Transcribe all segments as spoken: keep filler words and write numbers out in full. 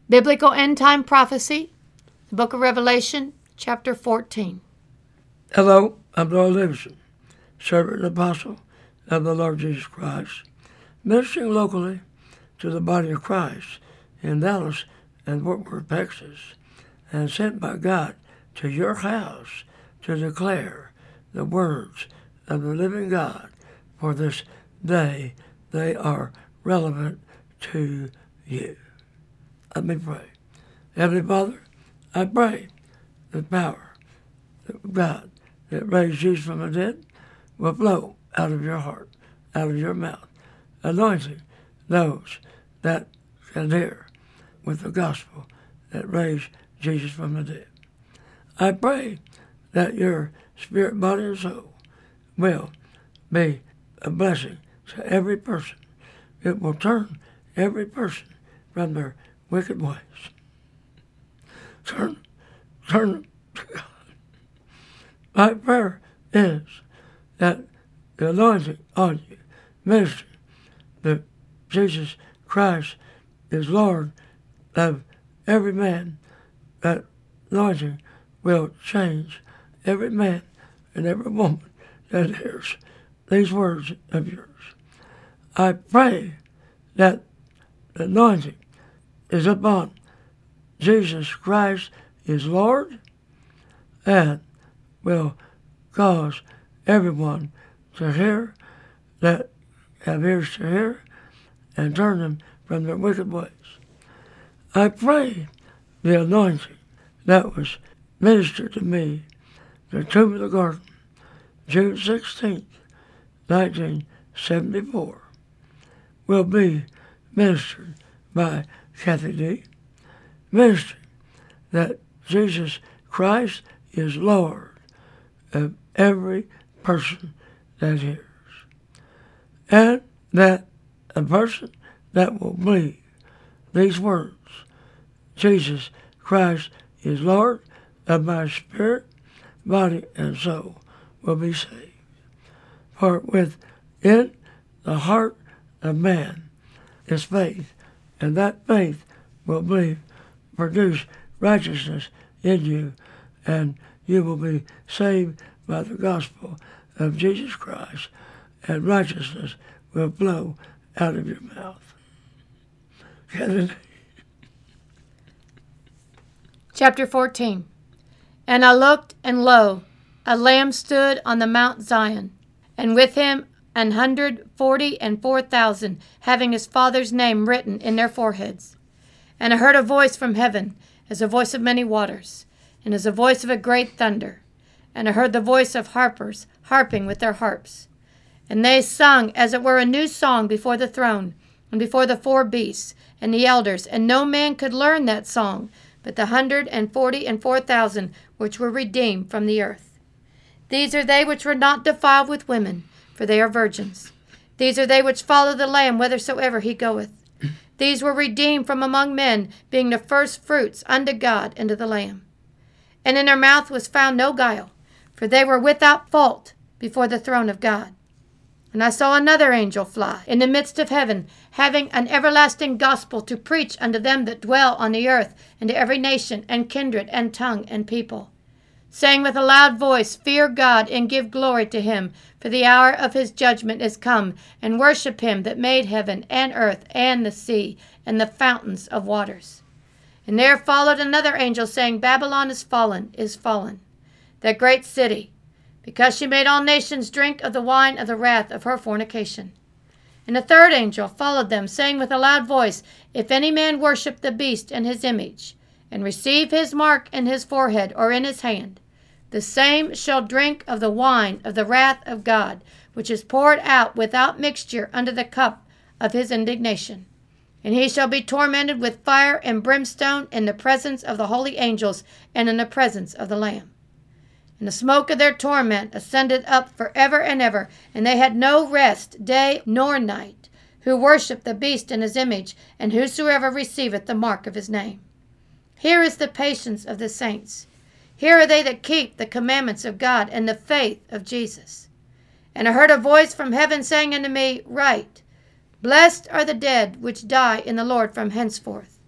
Biblical End Time Prophecy, the Book of Revelation, chapter fourteen. Hello, I'm Doyle Davidson, servant and apostle of the Lord Jesus Christ, ministering locally to the body of Christ in Dallas and Fort Worth, Texas, and sent by God to your house to declare the words of the living God for this day. They are relevant to you. Let me pray. Heavenly Father, I pray the power of God that raised Jesus from the dead will flow out of your heart, out of your mouth, anointing those that can hear with the gospel that raised Jesus from the dead. I pray that your spirit, body, and soul will be a blessing to every person. It will turn every person from their wicked ways. Turn, turn them to God. My prayer is that the anointing on you, ministry, that Jesus Christ is Lord of every man, that anointing will change every man and every woman that hears these words of yours. I pray that the anointing is upon Jesus Christ is Lord and will cause everyone to hear that have ears to hear and turn them from their wicked ways. I pray the anointing that was ministered to me, the tomb of the garden, June sixteenth, nineteen seventy-four, will be ministered by Kathy D. Ministering that Jesus Christ is Lord of every person that hears. And that a person that will believe these words, Jesus Christ is Lord of my spirit, body, and soul, will be saved. For within the heart of man is faith, and that faith will believe, produce righteousness in you, and you will be saved by the gospel of Jesus Christ, and righteousness will flow out of your mouth. Chapter fourteen. And I looked, and lo, a Lamb stood on the Mount Zion, and with him an hundred forty and four thousand, having his Father's name written in their foreheads. And I heard a voice from heaven, as a voice of many waters, and as a voice of a great thunder. And I heard the voice of harpers harping with their harps. And they sung as it were a new song before the throne, and before the four beasts, and the elders, and no man could learn that song, but the hundred and forty and four thousand which were redeemed from the earth. These are they which were not defiled with women, for they are virgins. These are they which follow the Lamb whithersoever he goeth. These were redeemed from among men, being the first fruits unto God and to the Lamb. And in their mouth was found no guile, for they were without fault before the throne of God. And I saw another angel fly in the midst of heaven, having an everlasting gospel to preach unto them that dwell on the earth, and to every nation, and kindred, and tongue, and people, saying with a loud voice, Fear God, and give glory to him, for the hour of his judgment is come, and worship him that made heaven, and earth, and the sea, and the fountains of waters. And there followed another angel, saying, Babylon is fallen, is fallen, that great city, because she made all nations drink of the wine of the wrath of her fornication. And a third angel followed them, saying with a loud voice, If any man worship the beast and his image, and receive his mark in his forehead or in his hand, the same shall drink of the wine of the wrath of God, which is poured out without mixture under the cup of his indignation. And he shall be tormented with fire and brimstone in the presence of the holy angels and in the presence of the Lamb. And the smoke of their torment ascended up forever and ever, and they had no rest day nor night, who worship the beast and his image, and whosoever receiveth the mark of his name. Here is the patience of the saints. Here are they that keep the commandments of God and the faith of Jesus. And I heard a voice from heaven saying unto me, Write, Blessed are the dead which die in the Lord from henceforth.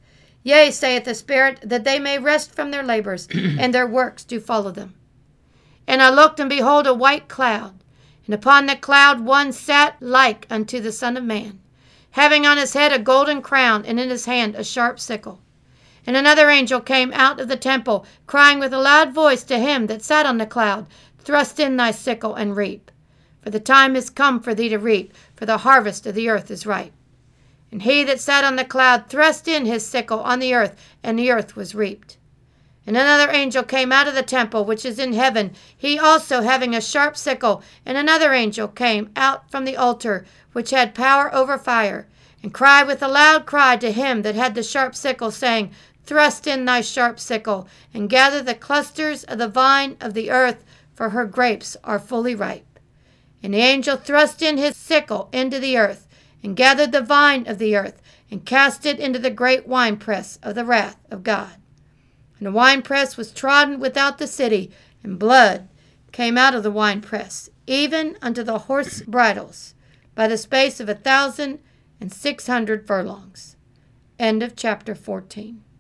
Yea, saith the Spirit, that they may rest from their labors, and their works do follow them. And I looked, and behold, a white cloud, and upon the cloud one sat like unto the Son of Man, having on his head a golden crown, and in his hand a sharp sickle. And another angel came out of the temple, crying with a loud voice to him that sat on the cloud, Thrust in thy sickle, and reap. For the time is come for thee to reap, for the harvest of the earth is ripe. And he that sat on the cloud thrust in his sickle on the earth, and the earth was reaped. And another angel came out of the temple which is in heaven, he also having a sharp sickle. And another angel came out from the altar, which had power over fire, and cried with a loud cry to him that had the sharp sickle, saying, Thrust in thy sharp sickle, and gather the clusters of the vine of the earth, for her grapes are fully ripe. And the angel thrust in his sickle into the earth, and gathered the vine of the earth, and cast it into the great winepress of the wrath of God. And the winepress was trodden without the city, and blood came out of the winepress, even unto the horse bridles, by the space of a thousand and six hundred furlongs. End of chapter fourteen.